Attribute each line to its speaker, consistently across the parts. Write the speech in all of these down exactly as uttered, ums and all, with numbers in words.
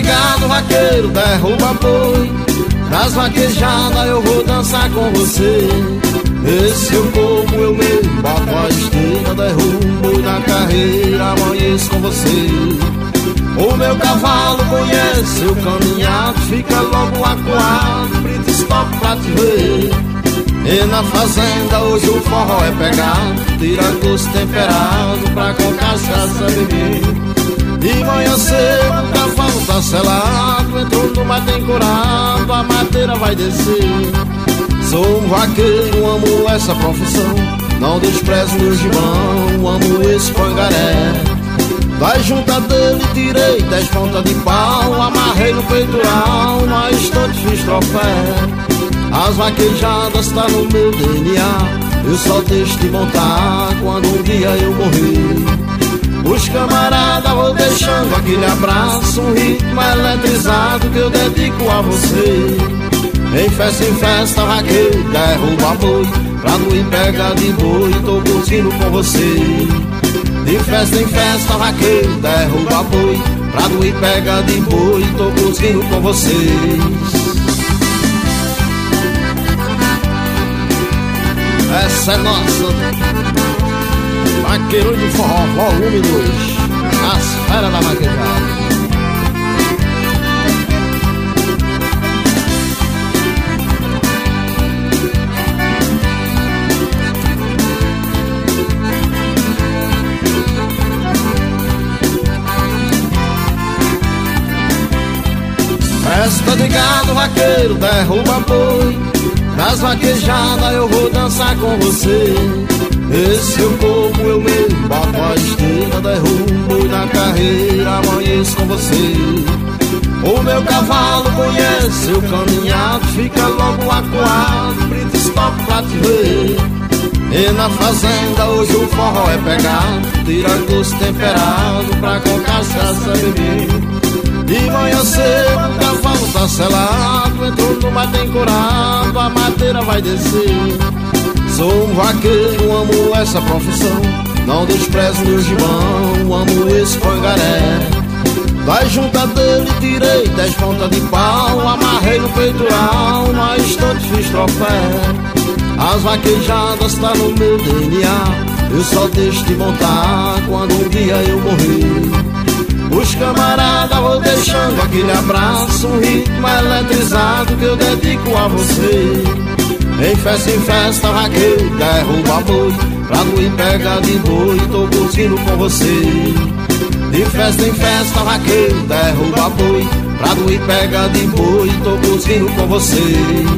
Speaker 1: ligado, vaqueiro, derruba boi. Nas vaquejadas eu vou dançar com você. Esse eu como eu mesmo, boto a esteira, derrubo boi na carreira, amanheço com você. O meu cavalo conhece o caminhado, fica logo acuado, brita stop pra te ver. E na fazenda hoje o forró é pegado, tira gosto temperado pra com cachaça beber. De manhã cedo o cavalo tá selado, entrou no mato encorado, a madeira vai descer. Sou um vaqueiro, amo essa profissão, não desprezo meu gibão, amo esse pangaré. Vai junta dele, tirei dez pontas de pau, amarrei no peitoral, na estante fiz trofé. As vaquejadas tá no meu D N A, eu só deixo de montar quando um dia eu morrer. Os camaradas vou deixando aquele abraço, um ritmo eletrizado que eu dedico a você. Em festa em festa, vaqueiro, derruba boi, pra não ir pegar de boi, tô curtindo com você. De festa em festa, vaqueiro, derruba boi, pra não ir pegar de boi, tô curtindo com vocês. Essa é nossa Vaqueiro de Forró, volume dois, as feras da vaquejada. Festa de gado, vaqueiro, derruba boi. Nas vaquejadas eu vou dançar com você. Esse eu como eu mesmo, boto a esteira, derrubo boi na carreira, amanheço com você. O meu cavalo conhece o caminhado, fica logo acuado, brita stop pra te ver. E na fazenda hoje o forró é pegado, tira gosto temperado pra com cachaça beber. De manhã cedo o cavalo tá selado, entrou no mato encorado, a madeira vai descer. Sou um vaqueiro, amo essa profissão, não desprezo meu gibão, amo esse pangaré. Vai junta dele, tirei dez pontas de pau, amarrei no peitoral, na estante fiz trofé. As vaquejadas tá no meu D N A, eu só deixo de montar quando um dia eu morrer. Os camaradas vou deixando aquele abraço, um ritmo eletrizado que eu dedico a você. Em festa em festa, vaqueiro, derruba boi, pra não ir pegar de boi, tô curtindo com você. De festa em festa, vaqueiro, derruba boi, pra não ir pegar de boi, tô curtindo com vocês.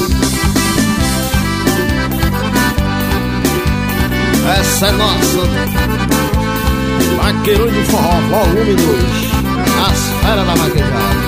Speaker 1: Essa é nossa Vaqueiro de Forró, volume dois, as feras da vaquejada.